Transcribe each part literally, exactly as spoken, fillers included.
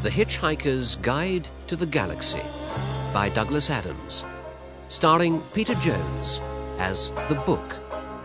The Hitchhiker's Guide to the Galaxy by Douglas Adams, starring Peter Jones as the Book.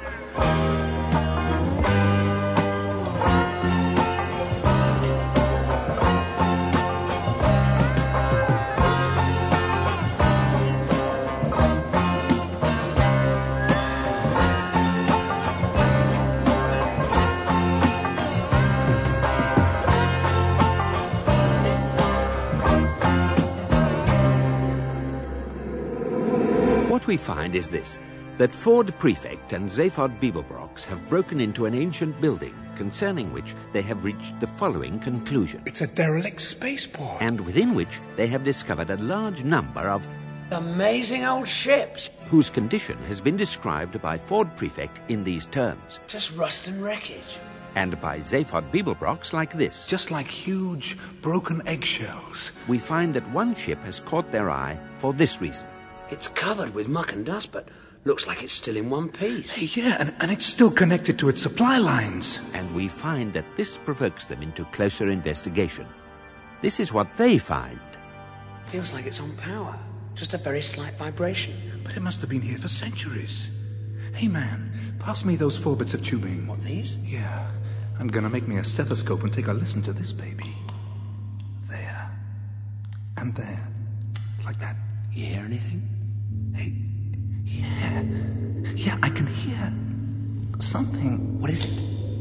What we find is this, that Ford Prefect and Zaphod Beeblebrox have broken into an ancient building, concerning which they have reached the following conclusion. It's a derelict spaceport. And within which they have discovered a large number of amazing old ships, whose condition has been described by Ford Prefect in these terms. Just rust and wreckage. And by Zaphod Beeblebrox like this. Just like huge, broken eggshells. We find that one ship has caught their eye for this reason. It's covered with muck and dust, but looks like it's still in one piece. Hey, yeah, and, and it's still connected to its supply lines. And we find that this provokes them into closer investigation. This is what they find. Feels like it's on power. Just a very slight vibration. But it must have been here for centuries. Hey, man, pass me those four bits of tubing. What, these? Yeah. I'm gonna make me a stethoscope and take a listen to this baby. There. And there. Like that. You hear anything? Hey, yeah, yeah, I can hear something. What is it?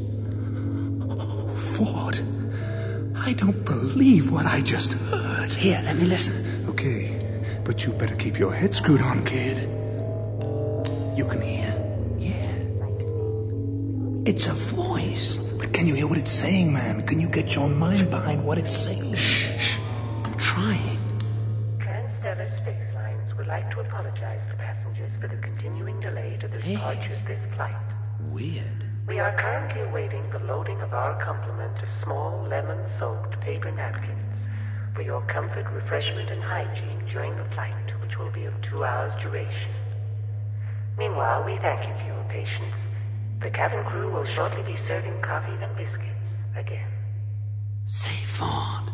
Ford, I don't believe what I just heard. Here, let me listen. Okay, but you better keep your head screwed on, kid. You can hear? Yeah. It's a voice. But can you hear what it's saying, man? Can you get your mind behind what it's saying? Shh, shh. I'm trying. Transstellar Space Lines would like to apologize to passengers for the continuing delay to the departure of this flight. Weird. We are currently awaiting the loading of our complement of small lemon-soaked paper napkins for your comfort, refreshment, and hygiene during the flight, which will be of two hours' duration. Meanwhile, we thank you for your patience. The cabin crew will shortly be serving coffee and biscuits again. Say, Ford,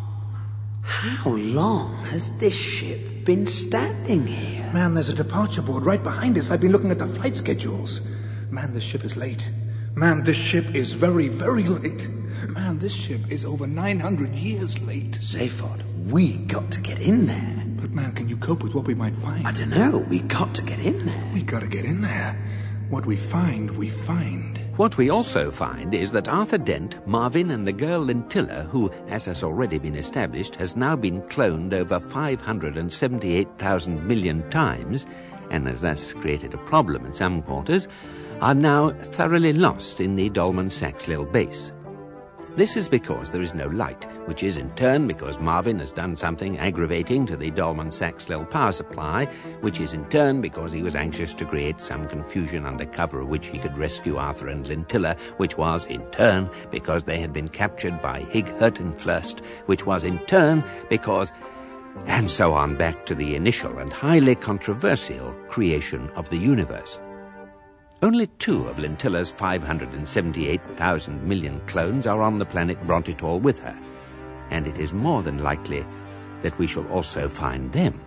how long has this ship been standing here? Man, there's a departure board right behind us. I've been looking at the flight schedules. Man, this ship is late. Man, this ship is very, very late. Man, this ship is over nine hundred years late. Zaphod, we got to get in there. But man, can you cope with what we might find? I don't know. We got to get in there. We gotta get in there. What we find, we find. What we also find is that Arthur Dent, Marvin, and the girl Lintilla, who, as has already been established, has now been cloned over five hundred seventy-eight thousand million times, and has thus created a problem in some quarters, are now thoroughly lost in the Dolmen Saxlil base. This is because there is no light, which is in turn because Marvin has done something aggravating to the Dolmen Saxlil power supply, which is in turn because he was anxious to create some confusion under cover of which he could rescue Arthur and Lintilla, which was in turn because they had been captured by Hig Hurtenflurst, which was in turn because... and so on back to the initial and highly controversial creation of the universe. Only two of Lintilla's five hundred seventy-eight thousand million clones are on the planet Brontitor with her, and it is more than likely that we shall also find them.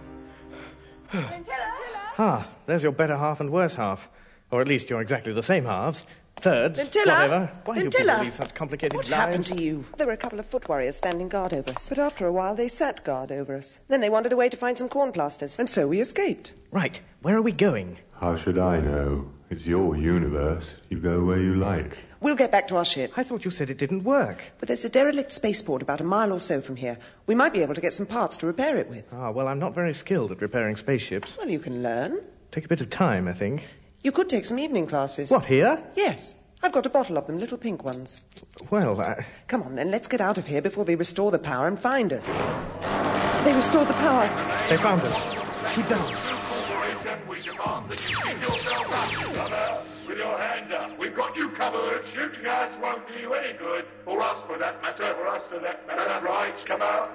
Lintilla! Ah, there's your better half and worse half. Or at least you're exactly the same halves. Thirds, Lintilla! whatever. Why do people Lintilla! lead such complicated What lives? happened to you? There were a couple of foot warriors standing guard over us. But after a while, they sat guard over us. Then they wandered away to find some corn plasters. And so we escaped. Right, where are we going? How should I know? It's your universe. You go where you like. We'll get back to our ship. I thought you said it didn't work. But there's a derelict spaceport about a mile or so from here. We might be able to get some parts to repair it with. Ah, well, I'm not very skilled at repairing spaceships. Well, you can learn. Take a bit of time, I think. You could take some evening classes. What, here? Yes. I've got a bottle of them, little pink ones. Well, I... Come on, then, let's get out of here before they restore the power and find us. They restored the power. They found us. Keep down. We demand that you keep yourself up, brother. With your hands up. We've got you covered. Shooting us won't do you any good. Or us, for that matter. For us, for that matter. That's right. Come out.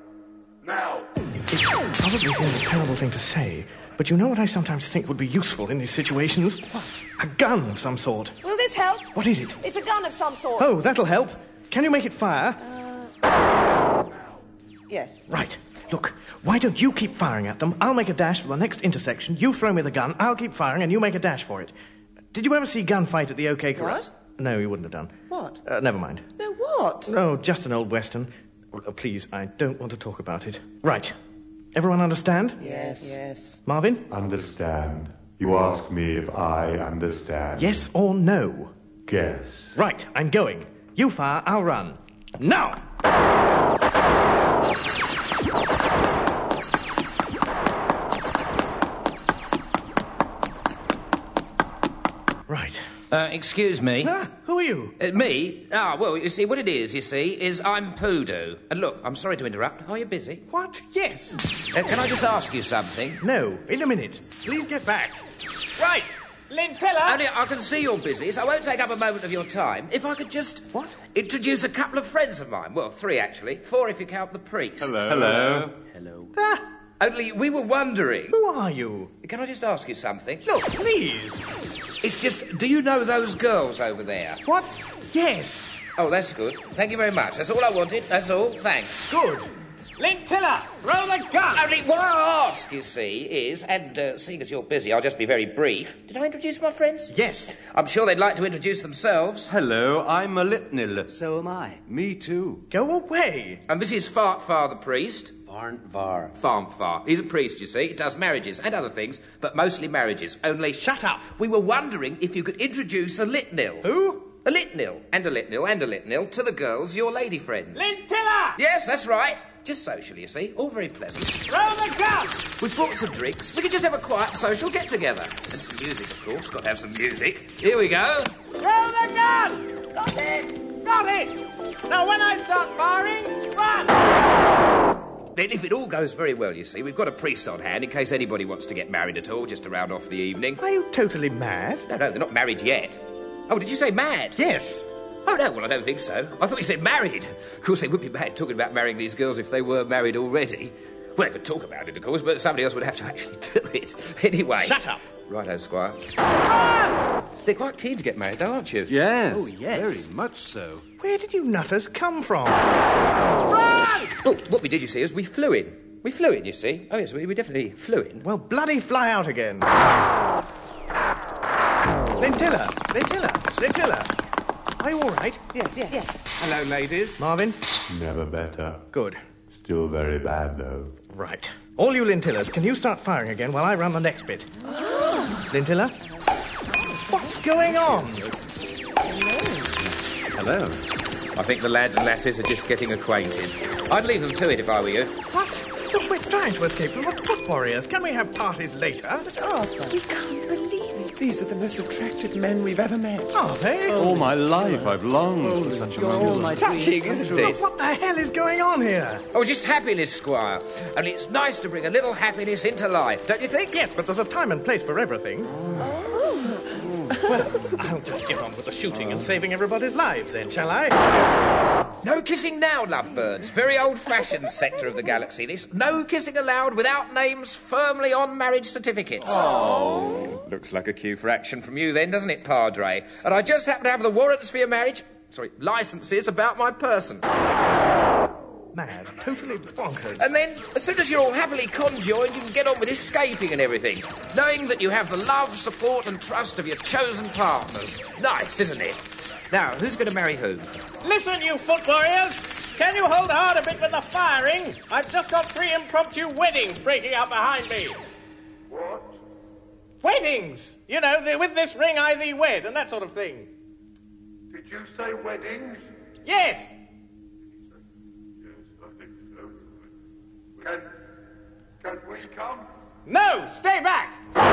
Now. It probably seems a terrible thing to say, but you know what I sometimes think would be useful in these situations? What? A gun of some sort. Will this help? What is it? It's a gun of some sort. Oh, that'll help. Can you make it fire? Uh... Yes. Right. Look, why don't you keep firing at them? I'll make a dash for the next intersection. You throw me the gun. I'll keep firing, and you make a dash for it. Did you ever see Gunfight at the OK Corral? What? No, you wouldn't have done. What? Uh, never mind. No, what? No, just an old Western. Oh, please, I don't want to talk about it. Right. Everyone understand? Yes. Yes. Marvin? Understand. You ask me if I understand. Yes or no? Guess. Right, I'm going. You fire, I'll run. Now! Right. Uh, excuse me. Ah, who are you? Uh, me? Ah, well, you see, what it is, you see, is I'm Poodoo. And look, I'm sorry to interrupt. Are you busy? What? Yes. Uh, can I just ask you something? No, in a minute. Please get back. Right. Lintilla! Only I can see you're busy, so I won't take up a moment of your time. If I could just... What? Introduce a couple of friends of mine. Well, three, actually. Four if you count the priest. Hello. Hello. Hello. Ah, Only we were wondering... who are you? Can I just ask you something? Look, please. It's just, do you know those girls over there? What? Yes. Oh, that's good. Thank you very much. That's all I wanted. That's all. Thanks. Good. Lintilla, throw the gun! Only what I ask, you see, is, and uh, seeing as you're busy, I'll just be very brief. Did I introduce my friends? Yes. I'm sure they'd like to introduce themselves. Hello, I'm Malitnil. So am I. Me too. Go away. And this is Fartfar the priest. Varn Var. Farmfar. He's a priest, you see. He does marriages and other things, but mostly marriages. Only... Shut up. We were wondering if you could introduce a Litnil. Who? A Litnil, and a Litnil, and a Litnil to the girls, your lady friends. Lintilla! Yes, that's right. Just social, you see. All very pleasant. Throw the gun! We've brought some drinks. We could just have a quiet social get-together. And some music, of course. Got to have some music. Here we go. Throw the gun! Got it! Got it! Now, when I start firing, run! Then, if it all goes very well, you see, we've got a priest on hand in case anybody wants to get married at all, just to round off the evening. Are you totally mad? No, no, they're not married yet. Oh, did you say mad? Yes. Oh, no, well, I don't think so. I thought you said married. Of course, they would be mad talking about marrying these girls if they were married already. Well, they could talk about it, of course, but somebody else would have to actually do it. Anyway. Shut up. Righto, Squire. Run! They're quite keen to get married, though, aren't you? Yes. Oh, yes. Very much so. Where did you nutters come from? Run! Oh, what we did, you see, is we flew in. We flew in, you see. Oh, yes, we, we definitely flew in. Well, bloody fly out again. Lintilla! Lintilla! Lintilla! Are you all right? Yes, yes. yes. Hello, ladies. Marvin? Never better. Good. Still very bad, though. Right. All you Lintillas, can you start firing again while I run the next bit? Lintilla? What's going on? Hello. I think the lads and lasses are just getting acquainted. I'd leave them to it if I were you. What? Look, we're trying to escape from the foot warriors. Can we have parties later? But Arthur, we can't believe it. These are the most attractive men we've ever met. Are they? All my life I've longed for such a moment. Touching, isn't Look, it? what the hell is going on here? Oh, just happiness, Squire. Only it's nice to bring a little happiness into life, don't you think? Yes, but there's a time and place for everything. Well, I'll just get on with the shooting and saving everybody's lives then, shall I? No kissing now, lovebirds. Very old-fashioned sector of the galaxy, this. No kissing allowed without names firmly on marriage certificates. Oh. Looks like a cue for action from you then, doesn't it, Padre? And I just happen to have the warrants for your marriage... Sorry, licences about my person. Mad, totally bonkers. And then, as soon as you're all happily conjoined, you can get on with escaping and everything, knowing that you have the love, support and trust of your chosen partners. Nice, isn't it? Now, who's going to marry who? Listen, you foot warriors! Can you hold hard a bit with the firing? I've just got three impromptu weddings breaking out behind me. What? Weddings! You know, the, with this ring I thee wed and that sort of thing. Did you say weddings? Yes! Yes, I think so. Can, can we come? No, stay back!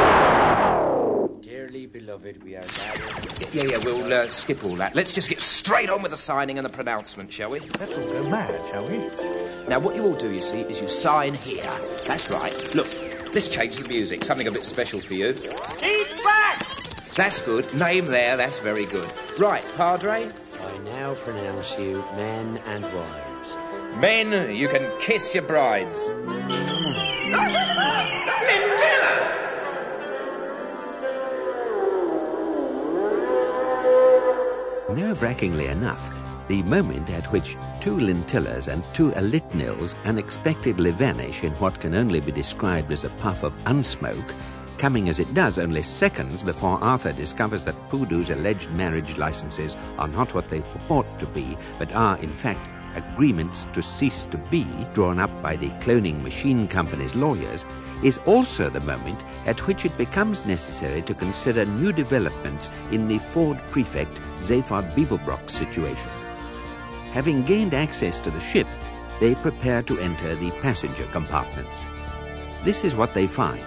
Dearly beloved, we are gathered. Yeah, yeah, we'll uh, skip all that. Let's just get straight on with the signing and the pronouncement, shall we? Let's all go mad, shall we? Now, what you all do, you see, is you sign here. That's right. Look, let's change the music. Something a bit special for you. Keep back! That's good. Name there, that's very good. Right, Padre? I now pronounce you men and wives. Men, you can kiss your brides. Nerve-wrackingly enough, The moment at which two Lintillas and two Elitnils unexpectedly vanish in what can only be described as a puff of unsmoke, coming as it does only seconds before Arthur discovers that Poodoo's alleged marriage licenses are not what they purport to be, but are, in fact, agreements to cease to be, drawn up by the cloning machine company's lawyers, is also the moment at which it becomes necessary to consider new developments in the Ford prefect Zaphod Beeblebrock's situation. Having gained access to the ship, they prepare to enter the passenger compartments. This is what they find.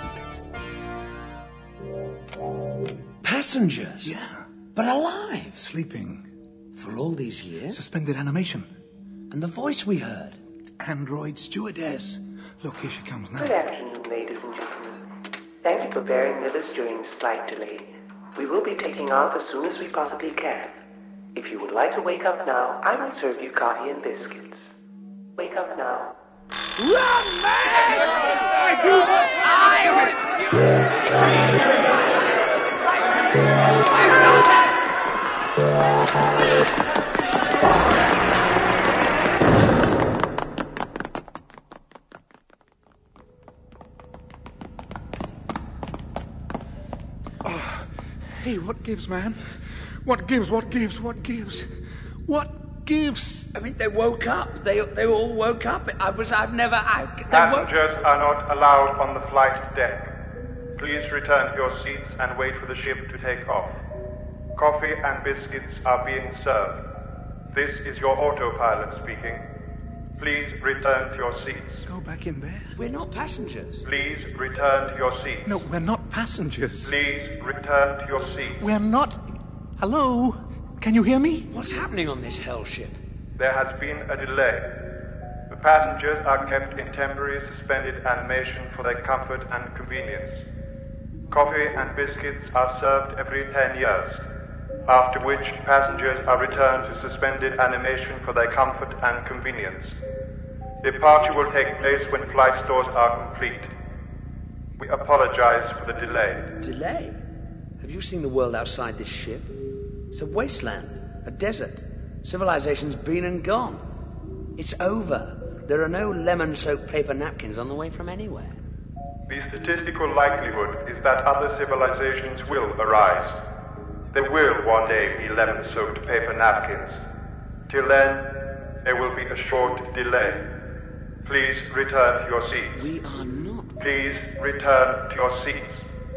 Passengers? Yeah. But alive? Sleeping. For all these years? Suspended animation. And the voice we heard? Android stewardess. Look, here she comes now. Good afternoon, ladies and gentlemen. Thank you for bearing with us during this slight delay. We will be taking off as soon as we possibly can. If you would like to wake up now, I will serve you coffee and biscuits. Wake up now. Run, man! Oh, hey, what gives, man? What gives, what gives, what gives? What gives? I mean, they woke up. They they all woke up. I was, I've never... I, they Passengers woke... are not allowed on the flight deck. Please return to your seats and wait for the ship to take off. Coffee and biscuits are being served. This is your autopilot speaking. Please return to your seats. Go back in there. We're not passengers. Please return to your seats. No, we're not passengers. Please return to your seats. We're not... Hello? Can you hear me? What's happening on this hell ship? There has been a delay. The passengers are kept in temporary suspended animation for their comfort and convenience. Coffee and biscuits are served every ten years, after which passengers are returned to suspended animation for their comfort and convenience. Departure will take place when flight stores are complete. We apologize for the delay. Delay? Have you seen the world outside this ship? It's a wasteland, a desert. Civilization's been and gone. It's over. There are no lemon-soaked paper napkins on the way from anywhere. The statistical likelihood is that other civilizations will arise. There will one day be lemon-soaked paper napkins. Till then, there will be a short delay. Please return to your seats. We are not. Please return to your seats.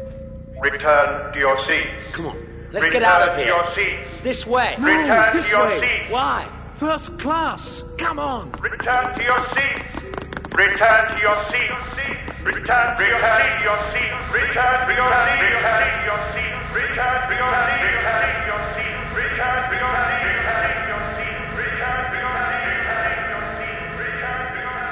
Return to your seats. Come on, let's return get out of to here. your seats. This way. No, return this to your way. seats. Why? First class. Come on. Return to your seats. Return to your seats. Return to your seats. Return to your seats. Return to your seats. Return to your seats. Return to your seats. Return to your seats. Return to your seats. Return to your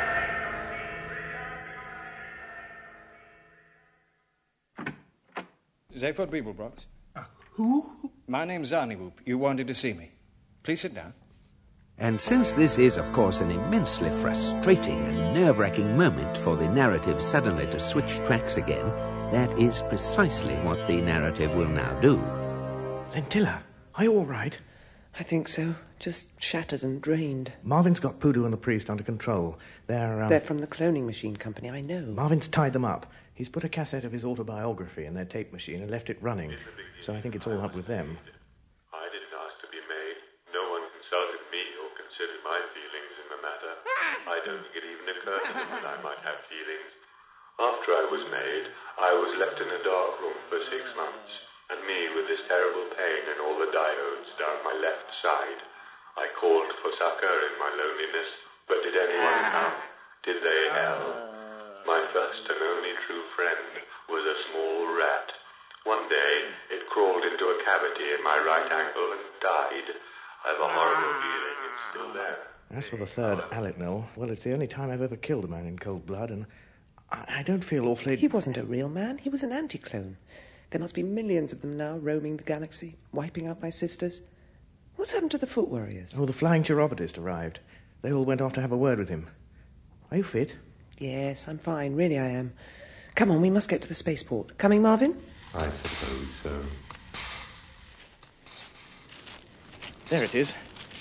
seats. Zaphod Beeblebrox. Uh, who? My name's Zarniwoop. You wanted to see me. Please sit down. And since this is, of course, an immensely frustrating and nerve-wracking moment for the narrative suddenly to switch tracks again, that is precisely what the narrative will now do. Lintilla, are you all right? I think so. Just shattered and drained. Marvin's got Poodoo and the priest under control. They're, um... They're from the cloning machine company, I know. Marvin's tied them up. He's put a cassette of his autobiography in their tape machine and left it running. So I think it's all up with them. I didn't ask to be made. No one consulted me or considered my feelings in the matter. I don't think it even occurred to them that I might have feelings. After I was made, I was left in a dark room for six months, and me with this terrible pain and all the diodes down my left side. I called for succor in my loneliness, but did anyone come? Did they help? My first and only true friend was a small rat. One day, it crawled into a cavity in my right ankle and died. I have a horrible feeling it's still there. As for the third Alitnil, well, it's the only time I've ever killed a man in cold blood, and I, I don't feel awfully... He wasn't a real man. He was an anti-clone. There must be millions of them now roaming the galaxy, wiping out my sisters. What's happened to the foot warriors? Oh, the flying chiropodist arrived. They all went off to have a word with him. Are you fit? Yes, I'm fine. Really, I am. Come on, we must get to the spaceport. Coming, Marvin? I suppose so. There it is.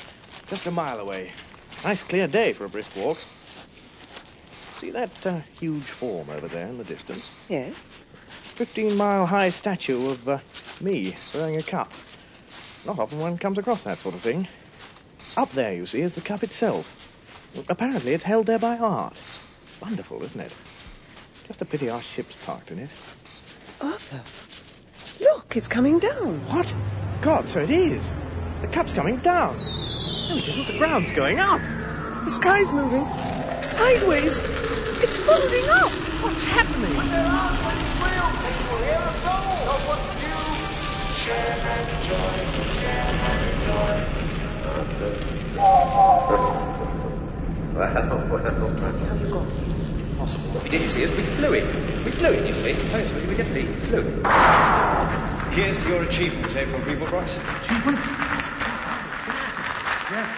Just a mile away. Nice clear day for a brisk walk. See that uh, huge form over there in the distance? Yes. Fifteen-mile-high statue of uh, me throwing a cup. Not often one comes across that sort of thing. Up there, you see, is the cup itself. Apparently it's held there by art. Wonderful, isn't it? Just a pity our ship's parked in it. Arthur, look, it's coming down. What? God, so it is. The cup's coming down. No, it isn't. The ground's going up. The sky's moving. Sideways. It's folding up. What's happening? But there aren't any real people here at all. Not what you share and enjoy. Share and enjoy. Well, well. Possible. What we did, you see, is we flew it. We flew it, you see. Oh, yes, we definitely flew it. Here's to your achievements, April Beeblebrox. Achievements? Yeah.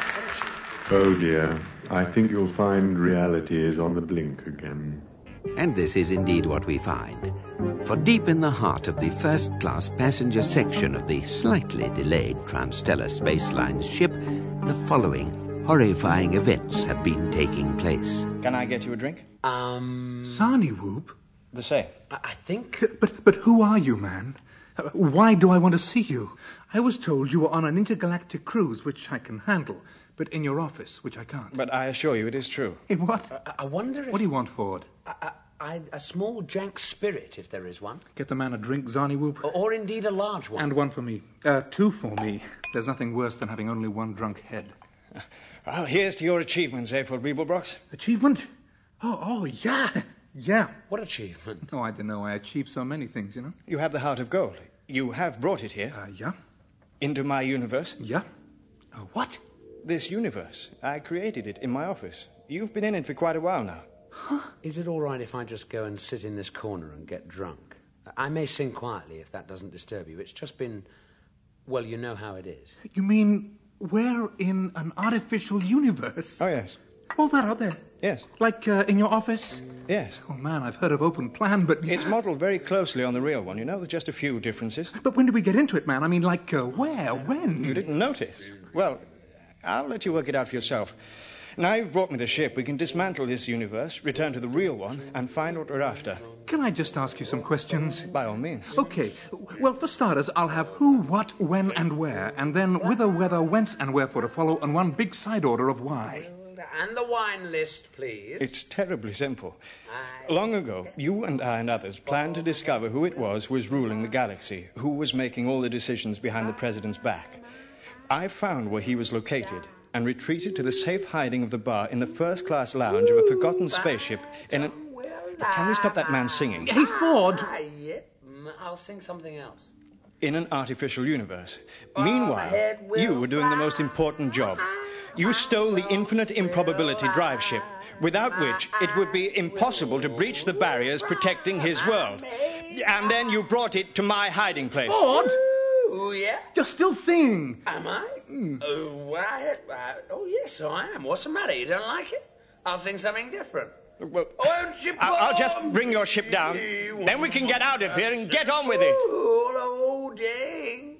Oh dear, I think you'll find reality is on the blink again. And this is indeed what we find. For deep in the heart of the first-class passenger section of the slightly delayed Transstellar Spaceline's ship, the following horrifying events have been taking place. Can I get you a drink? Um... Zarniwoop? The same. I, I think... But, but who are you, man? Uh, Why do I want to see you? I was told you were on an intergalactic cruise, which I can handle, but in your office, which I can't. But I assure you it is true. In what? I, I wonder if... What do you want, Ford? I, I, I, a small jank spirit, if there is one. Get the man a drink, Zarniwoop. Or, or indeed a large one. And one for me. Uh, two for me. There's nothing worse than having only one drunk head. Well, here's to your achievements, April Beeblebrox. Achievement? Oh, oh, yeah. Yeah. What achievement? Oh, I don't know. I achieved so many things, you know. You have the heart of gold. You have brought it here. Uh, yeah. Into my universe. Yeah. Uh, what? This universe. I created it in my office. You've been in it for quite a while now. Huh? Is it all right if I just go and sit in this corner and get drunk? I may sing quietly if that doesn't disturb you. It's just been... Well, you know how it is. You mean we're in an artificial universe? Oh, yes. All that out there? Yes. Like uh, in your office? Yes. Oh, man, I've heard of open plan, but... It's modelled very closely on the real one, you know, with just a few differences. But when did we get into it, man? I mean, like, uh, where? When? You didn't notice. Well, I'll let you work it out for yourself. Now you've brought me the ship, we can dismantle this universe, return to the real one, and find what we're after. Can I just ask you some questions? By all means. Okay. Well, for starters, I'll have who, what, when, and where, and then whither, whether, whence, and wherefore to follow, and one big side order of why. And the wine list, please. It's terribly simple. Long ago, you and I and others planned to discover who it was who was ruling the galaxy, who was making all the decisions behind the president's back. I found where he was located and retreated to the safe hiding of the bar in the first-class lounge of a forgotten spaceship in an... Can we stop that man singing? Hey, Ford! Ah, yeah. I'll sing something else. In an artificial universe. Meanwhile, you were doing the most important job. You stole the infinite improbability drive ship, without which it would be impossible to breach the barriers protecting his world. And then you brought it to my hiding place. Ford! Oh, yeah? You're still singing. Am I? Mm. Oh, I, I, oh, yes, I am. What's the matter? You don't like it? I'll sing something different. Well, Won't you I'll, I'll just bring your ship down. Then we can get out of here and get on with it. Oh, dang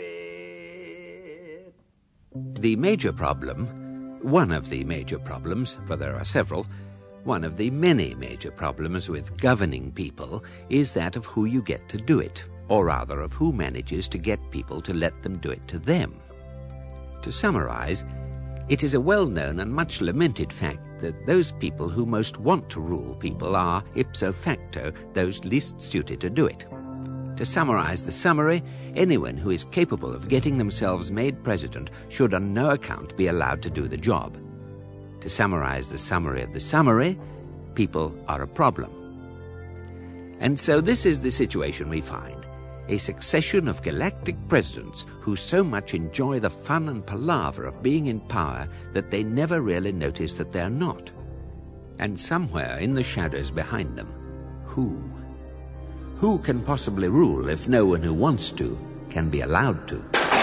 spirit. The major problem, one of the major problems, for there are several, one of the many major problems with governing people is that of who you get to do it, or rather of who manages to get people to let them do it to them. To summarize, it is a well-known and much lamented fact that those people who most want to rule people are, ipso facto, those least suited to do it. To summarize the summary, anyone who is capable of getting themselves made president should on no account be allowed to do the job. To summarize the summary of the summary, people are a problem. And so this is the situation we find. A succession of galactic presidents who so much enjoy the fun and palaver of being in power that they never really notice that they're not. And somewhere in the shadows behind them, who? Who can possibly rule if no one who wants to can be allowed to?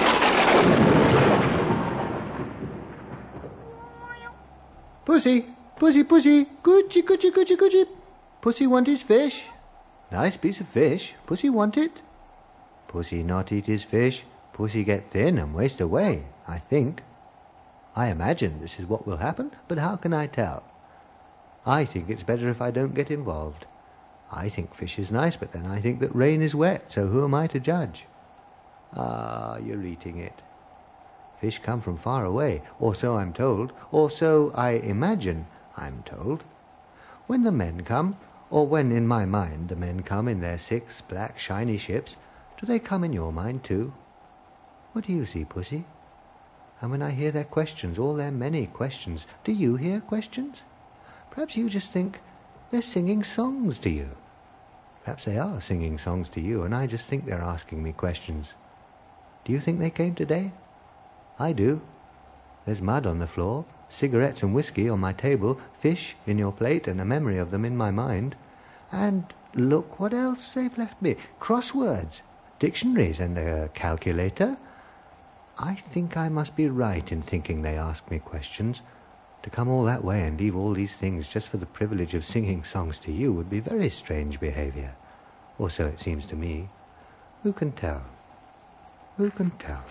Pussy, pussy, pussy, coochie, coochie, coochie, coochie. Pussy want his fish. Nice piece of fish. Pussy want it. Pussy not eat his fish. Pussy get thin and waste away, I think. I imagine this is what will happen, but how can I tell? I think it's better if I don't get involved. I think fish is nice, but then I think that rain is wet, so who am I to judge? Ah, you're eating it. Fish come from far away, or so I'm told, or so I imagine I'm told. When the men come, or when in my mind the men come in their six black shiny ships, do they come in your mind too? What do you see, Pussy? And when I hear their questions, all their many questions, do you hear questions? Perhaps you just think they're singing songs to you. Perhaps they are singing songs to you, and I just think they're asking me questions. Do you think they came today? I do. There's mud on the floor, cigarettes and whiskey on my table, fish in your plate, and a memory of them in my mind. And look what else they've left me. Crosswords, dictionaries, and a calculator. I think I must be right in thinking they ask me questions. To come all that way and leave all these things just for the privilege of singing songs to you would be very strange behaviour. Or so it seems to me. Who can tell? Who can tell?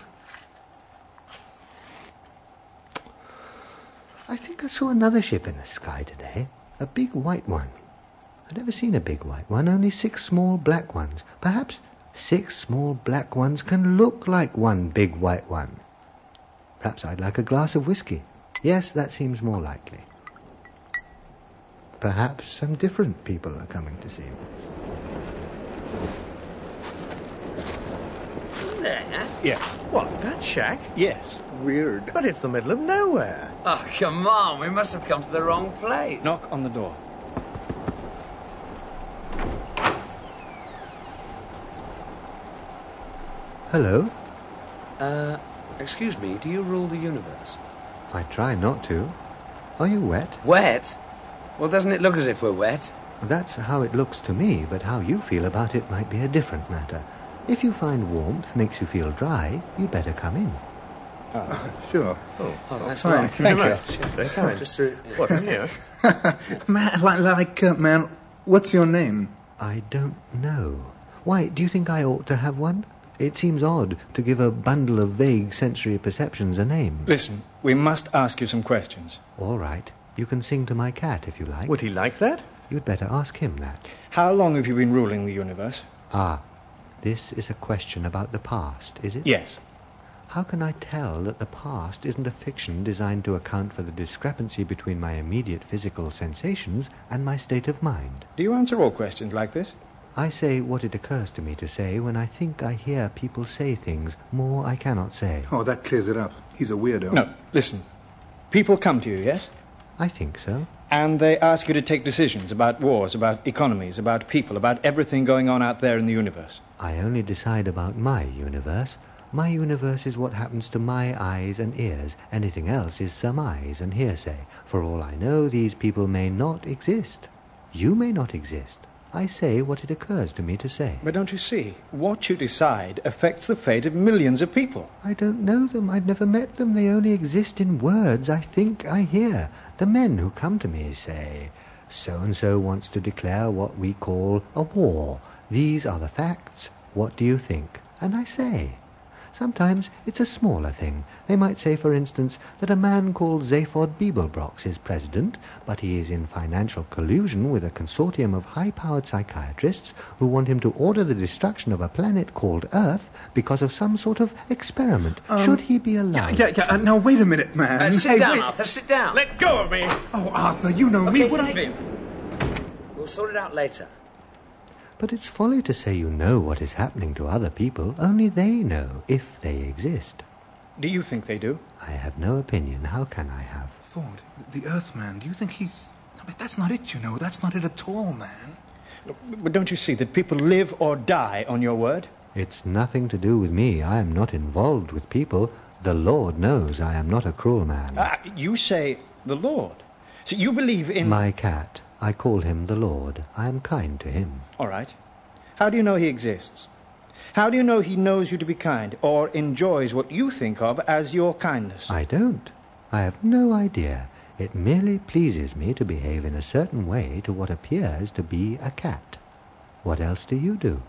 I think I saw another ship in the sky today. A big white one. I've never seen a big white one, only six small black ones. Perhaps six small black ones can look like one big white one. Perhaps I'd like a glass of whiskey. Yes, that seems more likely. Perhaps some different people are coming to see me. There? Yes. What, that shack? Yes. Weird. But it's the middle of nowhere. Oh, come on. We must have come to the wrong place. Knock on the door. Hello? Uh, excuse me, do you rule the universe? I try not to. Are you wet? Wet? Well, doesn't it look as if we're wet? That's how it looks to me, but how you feel about it might be a different matter. If you find warmth makes you feel dry, you'd better come in. Uh, sure. Oh, oh that's fine. fine. Thank you. Cheers, very kind. Just through... What, in here? Man, like, like uh, man, what's your name? I don't know. Why, do you think I ought to have one? It seems odd to give a bundle of vague sensory perceptions a name. Listen, we must ask you some questions. All right. You can sing to my cat if you like. Would he like that? You'd better ask him that. How long have you been ruling the universe? Ah, this is a question about the past, is it? Yes. How can I tell that the past isn't a fiction designed to account for the discrepancy between my immediate physical sensations and my state of mind? Do you answer all questions like this? I say what it occurs to me to say when I think I hear people say things more I cannot say. Oh, that clears it up. He's a weirdo. No, listen. People come to you, yes? I think so. And they ask you to take decisions about wars, about economies, about people, about everything going on out there in the universe. I only decide about my universe. My universe is what happens to my eyes and ears. Anything else is surmise and hearsay. For all I know, these people may not exist. You may not exist. I say what it occurs to me to say. But don't you see? What you decide affects the fate of millions of people. I don't know them. I've never met them. They only exist in words I think I hear. The men who come to me say, so-and-so wants to declare what we call a war. These are the facts. What do you think? And I say. Sometimes it's a smaller thing. They might say, for instance, that a man called Zaphod Beeblebrox is president, but he is in financial collusion with a consortium of high-powered psychiatrists who want him to order the destruction of a planet called Earth because of some sort of experiment. Um, Should he be allowed? Yeah, yeah, uh, now, wait a minute, man. Uh, sit Hey, down, wait. Arthur, sit down. Let go of me! Oh, Arthur, you know me. Okay, What leave I... him. We'll sort it out later. But it's folly to say you know what is happening to other people. Only they know, if they exist. Do you think they do? I have no opinion. How can I have? Ford, the Earthman, do you think he's... No, but that's not it, you know. That's not it at all, man. But don't you see that people live or die on your word? It's nothing to do with me. I am not involved with people. The Lord knows I am not a cruel man. Ah, you say the Lord. So you believe in... My cat. I call him the Lord. I am kind to him. All right. How do you know he exists? How do you know he knows you to be kind, or enjoys what you think of as your kindness? I don't. I have no idea. It merely pleases me to behave in a certain way to what appears to be a cat. What else do you do?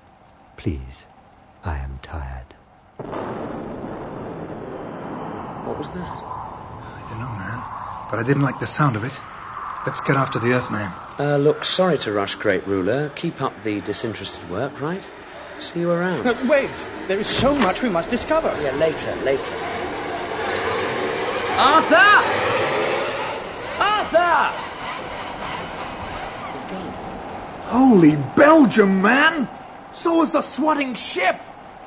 Please, I am tired. What was that? I don't know, man. But I didn't like the sound of it. Let's get after the Earthman. Uh, look, sorry to rush, great ruler. Keep up the disinterested work, right? See you around. No, wait! There is so much we must discover. Yeah, later, later. Arthur! Arthur! He's gone. Holy Belgium, man! So is the swatting ship!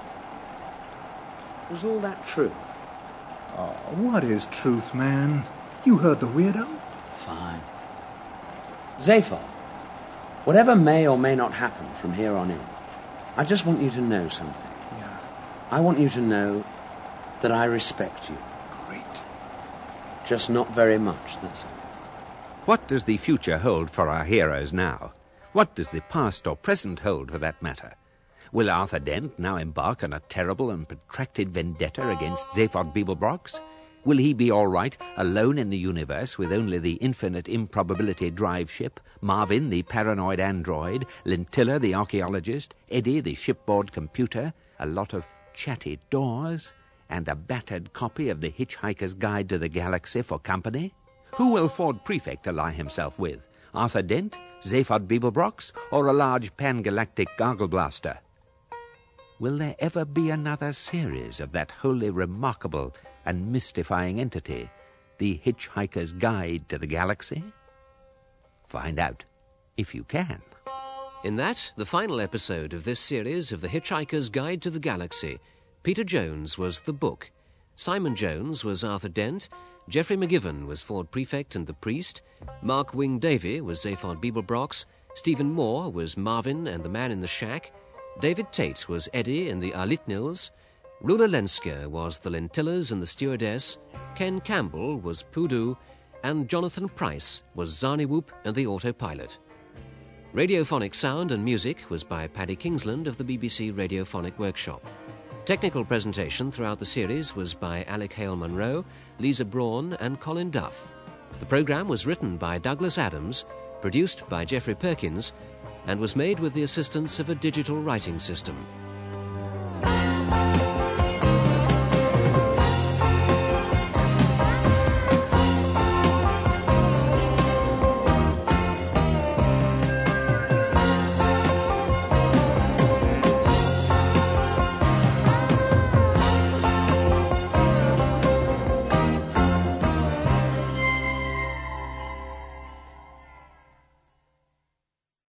Was all that true? Oh, what is truth, man? You heard the weirdo? Fine. Zaphod, whatever may or may not happen from here on in, I just want you to know something. Yeah. I want you to know that I respect you. Great. Just not very much, that's all. What does the future hold for our heroes now? What does the past or present hold, for that matter? Will Arthur Dent now embark on a terrible and protracted vendetta against Zaphod Beeblebrox? Will he be all right, alone in the universe, with only the infinite improbability drive ship, Marvin, the paranoid android, Lintilla, the archaeologist, Eddie, the shipboard computer, a lot of chatty doors, and a battered copy of the Hitchhiker's Guide to the Galaxy for company? Who will Ford Prefect ally himself with? Arthur Dent, Zaphod Beeblebrox, or a large pan-galactic gargle blaster? Will there ever be another series of that wholly remarkable and mystifying entity, the Hitchhiker's Guide to the Galaxy? Find out, if you can. In that, the final episode of this series of The Hitchhiker's Guide to the Galaxy, Peter Jones was the book, Simon Jones was Arthur Dent, Geoffrey McGivern was Ford Prefect and the Priest, Mark Wing Davey was Zaphod Beeblebrox, Stephen Moore was Marvin and the Man in the Shack, David Tate was Eddie and the Arlitnils, Rula Lenska was the Lentillas and the Stewardess, Ken Campbell was Poodoo, and Jonathan Price was Zarniwoop and the Autopilot. Radiophonic sound and music was by Paddy Kingsland of the B B C Radiophonic Workshop. Technical presentation throughout the series was by Alec Hale-Munro, Lisa Braun and Colin Duff. The programme was written by Douglas Adams, produced by Geoffrey Perkins, and was made with the assistance of a digital writing system.